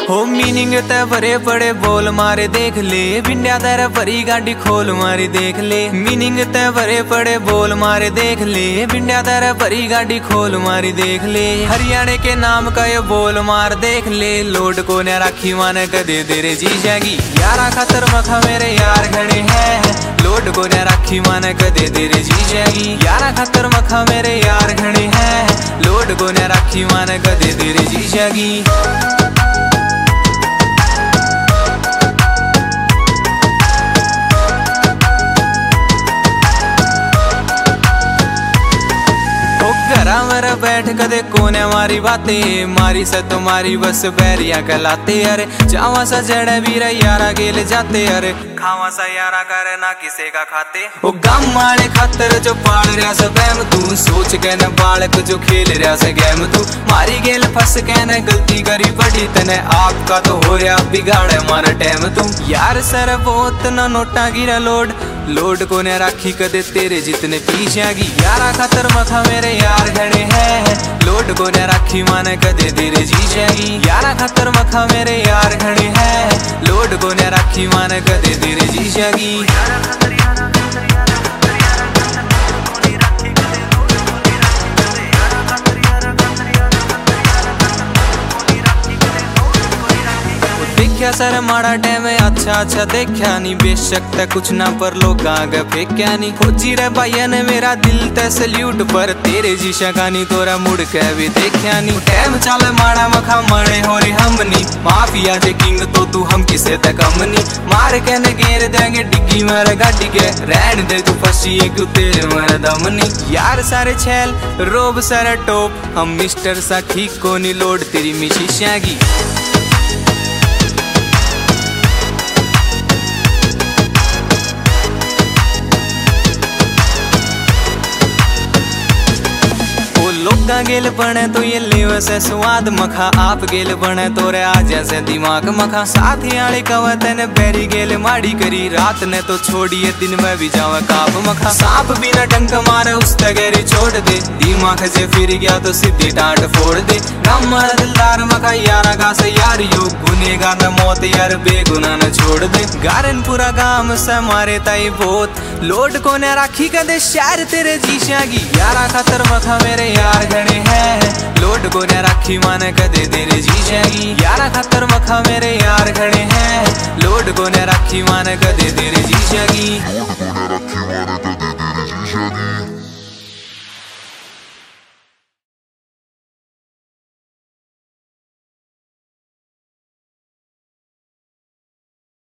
हो मीनिंग ते भरे पड़े बोल मारे देख ले, बिंडिया तेरा भरी गाड़ी खोल मारी देख ले। मीनिंग ते भरे पड़े बोल मारे देख ले, बिंडिया तेरा भरी गाड़ी खोल मारी देख ले। हरियाणा के नाम का ये बोल मार देख ले, लोड को ने राखी माने कदे तेरे जी जाएगी। यारा खातर मखा मेरे यार खड़े हैं, लोड को ने राखी माने कदे तेरे जी जाएगी। यारा खातर मखा मेरे यार खड़े हैं, लोड को ने राखी माने कदे तेरे जी जाएगी। घरा मेरा बैठ कदे कोने मारी बातें, मारी से तुम्हारी बस बैरिया कहलाते। अरे जावा सा जड़े वीरा यारा गेल जाते, अरे खावा सा यारा करे ना किसे का खाते। ओ गम वाले खातर जो पाल रहा से बैम तू, सोच के न बालक जो खेल रहा से गेम तू। मारी गेल फंस के न गलती करी पड़ी तने, आपका तो हो रहा बिगाड़े मारा टाइम तू। यार सर बहुत न नोटा गिरा लोड, लोड को ने राखी कदे तेरे जितने पीछे आगी। यारा खातर मखा मेरे यार खड़े हैं, लोड को ने राखी माने कदे तेरे जी जाएगी। यारा खातर मखा मेरे यार खड़े हैं, लोड को ने राखी माने कदे तेरे जी जाएगी। देखा सर माड़ा टाइम अच्छा अच्छा देखा नी, बेशक तक कुछ ना पर लोग आगे फेंक्या नी। खोजी रे भाइया ने मेरा दिल ते सल्यूट, पर तेरे जी शगानी तोरा मुड़ के भी देखा नी। टाइम चले माड़ा मखा मरे हो रे हमनी, माफिया जे किंग तो तू हम किसे तक हमनी। मार के ने घेर देंगे डिग्गी मारे गाड़ी के, रहन दे तू फंसी क्यों तेरे मारे दमनी। यार सारे छैल रोब सारे टोप, हम मिस्टर सा ठीक को नी, लोड तेरी मिशी शागी। लोगा गेल बने तो ये लेवे से स्वाद मखा, आप गेल बने तो रे आ जैसे दिमाग मखा। साथी आले कवा तेने बैरी गेल माड़ी करी, रात ने तो छोड़िए दिन में भी जावे काप मखा। सांप भी न डंक मारे उस तगेरी छोड़ दे, दिमाग से फिर गया तो सीधी डांट फोड़ दे। नम दिलदार मखा यारा का से यार यो, गुनेगा न मौत यार बेगुना न छोड़ दे। गारन पूरा गांव से मारे ताई बहुत, लोड को ने राखी कदे शहर तेरे जी शागी। यारा खातर मखा मेरे यार खड़े हैं, लोड को ने राखी माने कदे तेरे जी जाएगी। यारा खातर मखा मेरे यार खड़े हैं, लोड को ने राखी माने कदे तेरे जी जाएगी।